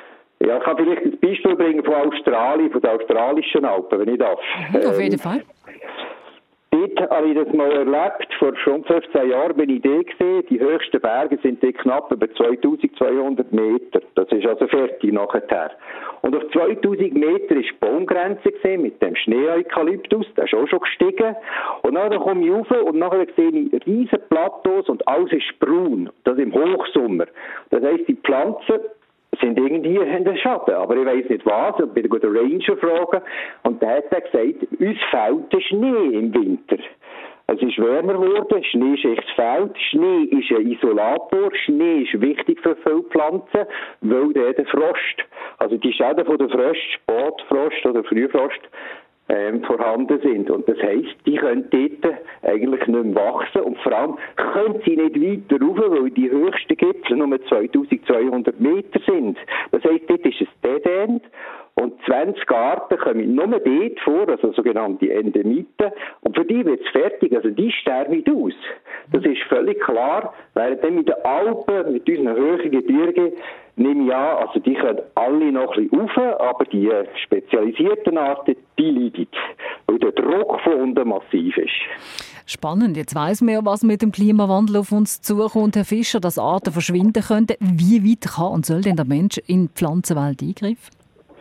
Ja, ich kann vielleicht ein Beispiel bringen von Australien, von den australischen Alpen, wenn ich darf. Mhm, auf jeden Fall. Dort habe ich das mal erlebt. Vor schon fünfzehn Jahren bin ich da gewesen. Die höchsten Berge sind dort knapp über zweitausendzweihundert Meter. Das ist also fertig nachher. Und auf zweitausend Meter war die Baumgrenze gewesen, mit dem Schnee-Eukalyptus. Der ist auch schon gestiegen. Und dann komme ich rauf und nachher sehe ich riesen Plateaus und alles ist braun. Das im Hochsommer. Das heisst, die Pflanzen sind irgendwie in den Schatten. Aber ich weiss nicht was. Ich bin den Ranger fragen. Und der hat dann gesagt, uns fehlt der Schnee im Winter. Es ist wärmer geworden, Schneeschicht fehlt. Schnee ist ein Isolator. Schnee ist wichtig für viele Pflanzen, weil der, der Frost, also die Schäden von der Frost, Spätfrost oder Frühfrost, ähm, vorhanden sind. Und das heisst, die können dort eigentlich nicht mehr wachsen und vor allem können sie nicht weiter rauf, weil die höchsten Gipfel nur zweitausendzweihundert Meter sind. Das heisst, dort ist es Dead End und zwanzig Arten kommen nur dort vor, also sogenannte Endemiten, und für die wird es fertig, also die sterben aus. Das ist völlig klar, während dann mit den Alpen, mit unseren hohen Gebirgen, nehme ich an, also die können alle noch ein bisschen rauf, aber die spezialisierten Arten, die leiden, weil der Druck von unten massiv ist. Spannend. Jetzt weiss man ja, was mit dem Klimawandel auf uns zukommt, Herr Fischer, dass Arten verschwinden könnten. Wie weit kann und soll denn der Mensch in die Pflanzenwelt eingreifen?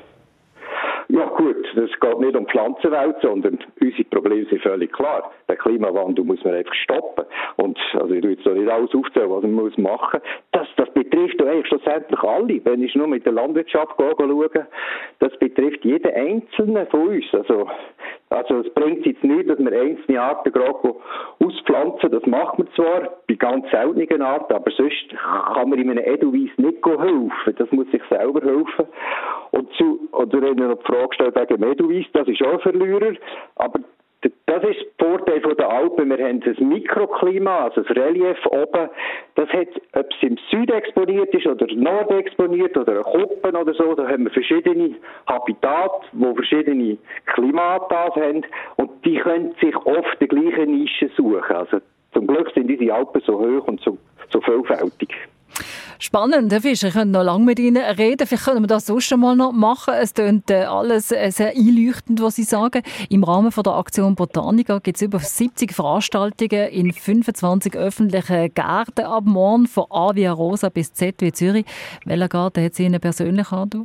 Ja gut, es geht nicht um die Pflanzenwelt, sondern unsere Probleme sind völlig klar. Den Klimawandel muss man einfach stoppen. Und also ich will jetzt noch nicht alles aufzählen, was man muss machen muss. Das, das betrifft doch eigentlich schlussendlich alle. Wenn ich nur mit der Landwirtschaft schaue, das betrifft jeden Einzelnen von uns. Also, also es bringt jetzt nicht, dass wir einzelne Arten gerade auspflanzen. Das macht man zwar bei ganz seltenen Arten, aber sonst kann man in einem Edelweiss nicht helfen. Das muss sich selber helfen. Und zu, oder wenn ihr noch die Frage stellt wegen Edelweiss, das ist auch ein Verlierer. Aber das ist der Vorteil der Alpen. Wir haben ein Mikroklima, also das Relief oben. Das hat, ob es im Süden exponiert ist oder im Norden exponiert oder in Kuppen oder so, da haben wir verschiedene Habitate, die verschiedene Klimate haben. Und die können sich oft die gleiche Nische suchen. Also zum Glück sind diese Alpen so hoch und so, so vielfältig. Spannend, Herr Fischer, ich könnte noch lange mit Ihnen reden. Vielleicht können wir das sonst schon mal noch machen. Es klingt alles sehr einleuchtend, was Sie sagen. Im Rahmen von der Aktion Botanica gibt es über siebzig Veranstaltungen in fünfundzwanzig öffentlichen Gärten ab morgen, von A wie Rosa bis Z wie Zürich. Welcher Garten hat Sie Ihnen persönlich an?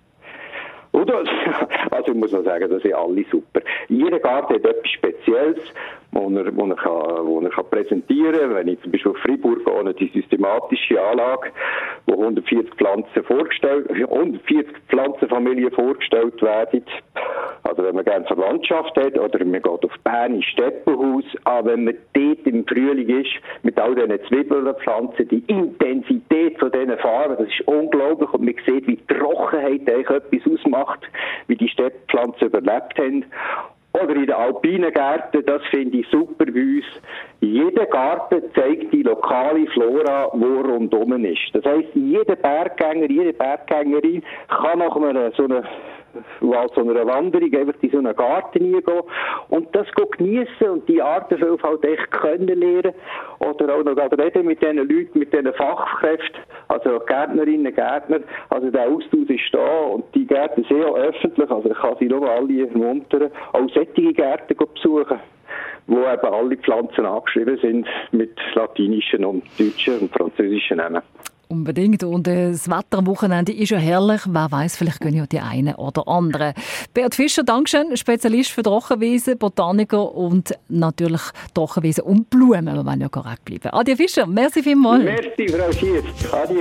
Oder? Also ich muss noch sagen, das sind alle super. Jeder Garten hat etwas Spezielles, wo er, wo er, kann, wo er kann präsentieren kann. Wenn ich zum Beispiel auf Freiburg gehe, die systematische Anlage, wo hundertvierzig Pflanzen vorgestellt, hundertvierzig Pflanzenfamilien vorgestellt werden. Also wenn man gerne Verwandtschaft hat, oder man geht auf Bern ins Steppenhaus, aber wenn man dort im Frühling ist, mit all diesen Zwiebelpflanzen, die Intensität von diesen Farben, das ist unglaublich, und man sieht, wie die Trockenheit eigentlich etwas ausmacht, wie die Steppenpflanzen überlebt haben. Oder in den alpinen Gärten, das finde ich super bei uns. Jeder Garten zeigt die lokale Flora, die rundum ist. Das heisst, jeder Berggänger, jede Berggängerin kann nach einer so einer als so einer Wanderung einfach in so einen Garten hineingehen und das geniessen und die Artenvielfalt echt können lernen. Oder auch noch reden mit diesen Leuten, mit diesen Fachkräften, also Gärtnerinnen, Gärtner. Also der Austausch ist da und die Gärten sind auch öffentlich, also ich kann sie nur alle ermuntern, auch solche Gärten besuchen, wo eben alle Pflanzen angeschrieben sind mit latinischen und deutschen und französischen Namen. Unbedingt. Und äh, das Wetter am Wochenende ist ja herrlich. Wer weiss, vielleicht gehen ja die einen oder anderen. Beat Fischer, Dankeschön, Spezialist für Trockenwiesen, Botaniker und natürlich Trockenwiesen und Blumen. Wir wollen ja korrekt bleiben. Adi Fischer, merci vielmals. Merci, Frau Schiers. Adieu.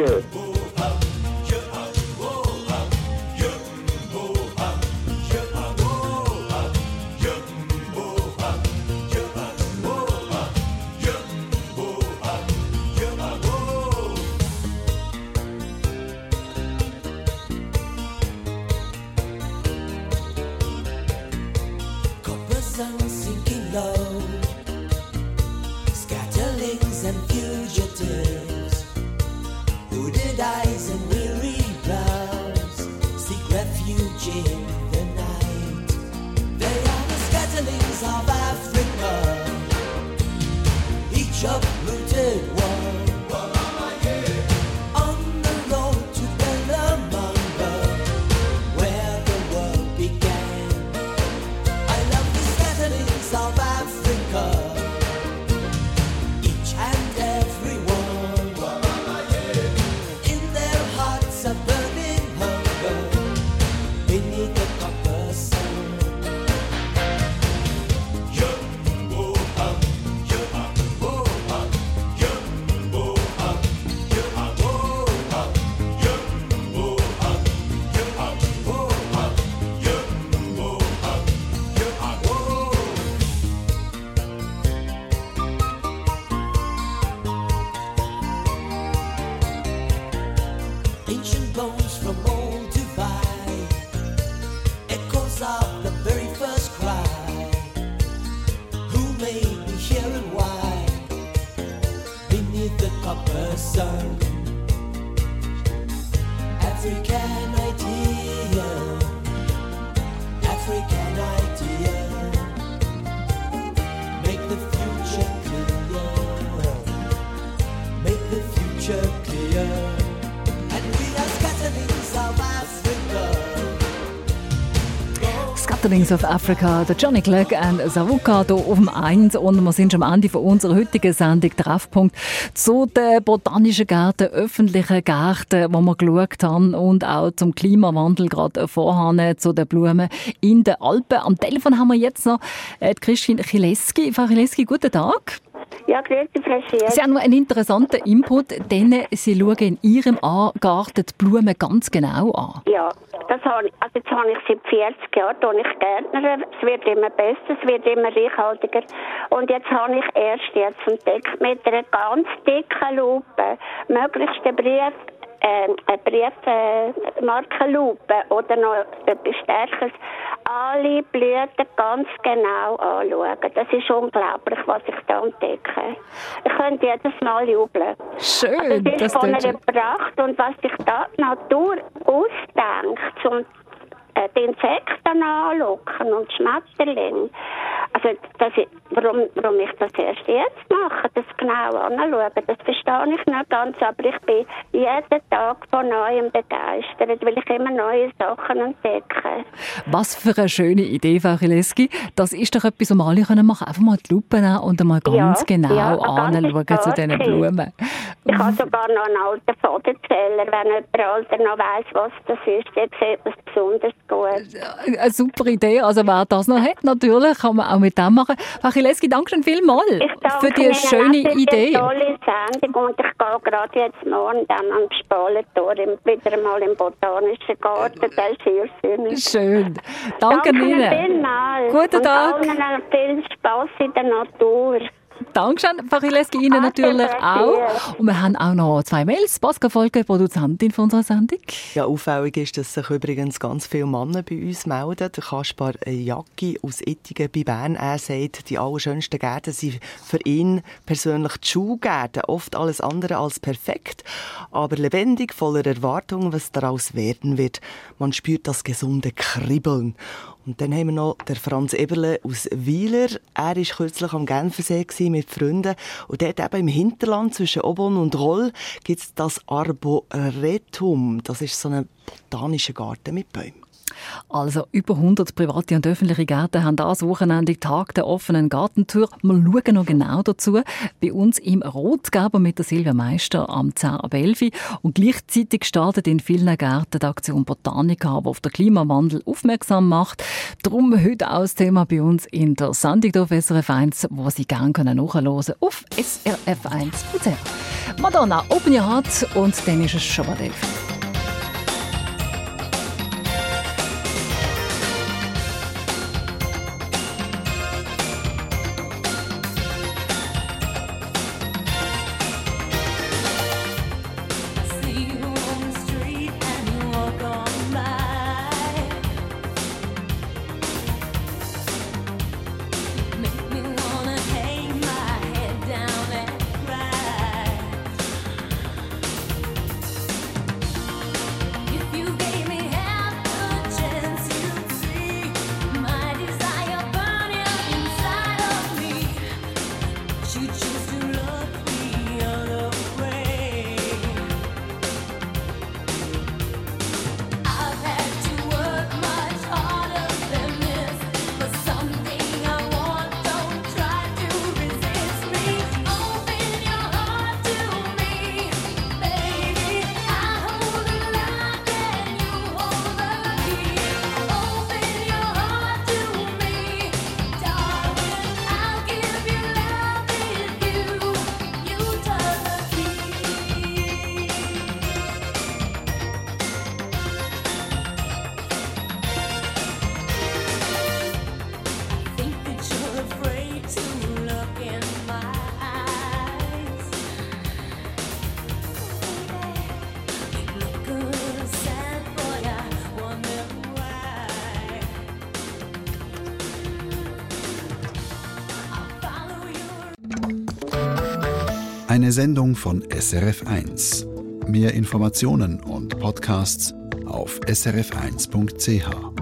Sinking low, scatterlings and fugitives, hooded eyes and weary brows seek refuge in the night. They are the scatterlings of Africa, each uprooted one. On the road to Bellamanga, cause of the very first cry. Who made me here and why? Beneath the copper sun, African idea, African idea. Make the future clear, make the future clear. And we are scatterings of Africa. Scatterings of Africa, der Johnny Clegg und Savuka hier auf dem eins. Und wir sind schon am Ende von unserer heutigen Sendung Treffpunkt zu den botanischen Gärten, öffentlichen Gärten, wo wir geschaut haben und auch zum Klimawandel gerade vorhaben, zu den Blumen in den Alpen. Am Telefon haben wir jetzt noch äh, Christine Chileski. Frau Chileski, guten Tag. Ja, grüezi, Frau Schier. Sie haben noch einen interessanten Input, denn Sie schauen in Ihrem Garten die Blumen ganz genau an. Ja, das habe ich, also jetzt habe ich seit vierzig Jahren, wo ich Gärtner. Es wird immer besser, es wird immer reichhaltiger. Und jetzt habe ich erst jetzt entdeckt, mit einer ganz dicken Lupe, möglichst den Brief, äh, eine Briefmarkenlupe äh, oder noch etwas Stärkeres, alle Blüten ganz genau anschauen. Das ist unglaublich, was ich da entdecke. Ich könnte jedes Mal jubeln. Schön. Also das ist das von einer schön. Pracht und was sich da die Natur ausdenkt, um äh, die Insekten anlocken und Schmetterlinge. Also das ist, warum, warum ich das erst jetzt mache, das genau anschauen, das verstehe ich nicht ganz, aber ich bin jeden Tag von Neuem begeistert, weil ich immer neue Sachen entdecke. Was für eine schöne Idee, Frau Chileski. Das ist doch etwas, was wir alle machen können. Einfach mal die Lupe nehmen und einmal ganz Ja, genau ja, ein anschauen ganzes zu diesen Tag. Blumen. Ich habe sogar noch einen alten Fadenzähler, wenn jemand alter noch weiss, was das ist, der sieht das besonders gut. Eine super Idee. Also wer das noch hat, natürlich, kann man auch mit dem machen. Frau Chileski, danke schön vielmals für die Ihnen schöne auch für Idee. Die tolle Sendung und ich gehe gerade jetzt morgen dann am Spalentor im- wieder mal im Botanischen Garten. Das ist sehr schön. Schön. Danke Ihnen. vielmals. Guten und Tag. allen viel Spass in der Natur. Dankeschön, Frau Chileski, Ihnen natürlich auch. Und wir haben auch noch zwei Mails. Pascal Volke, Produzentin von unserer Sendung. Ja, auffällig ist, dass sich übrigens ganz viele Männer bei uns melden. Der Kaspar Jacki aus Ittigen bei Bern, er sagt, die allerschönsten Gärten sind für ihn persönlich die Schulgärten. Oft alles andere als perfekt, aber lebendig, voller Erwartung, was daraus werden wird. Man spürt das gesunde Kribbeln. Und dann haben wir noch den Franz Eberle aus Wieler. Er war kürzlich am Genfersee mit Freunden. Und dort eben im Hinterland zwischen Obon und Roll gibt es das Arboretum. Das ist so ein botanischer Garten mit Bäumen. Also über hundert private und öffentliche Gärten haben das Wochenende Tag der offenen Gartentür. Wir schauen noch genau dazu. Bei uns im Rotgeber mit der Silvia Meister am zehn ab elf. Und gleichzeitig startet in vielen Gärten die Aktion Botanica, die auf den Klimawandel aufmerksam macht. Darum heute auch das Thema bei uns in der Sendung auf S R F eins, wo Sie gerne nachhören können auf S R F eins punkt c h. Madonna, Open Your Heart und dann ist es schon mal elf. Down and cry. Eine Sendung von S R F eins. Mehr Informationen und Podcasts auf s r f eins punkt c h.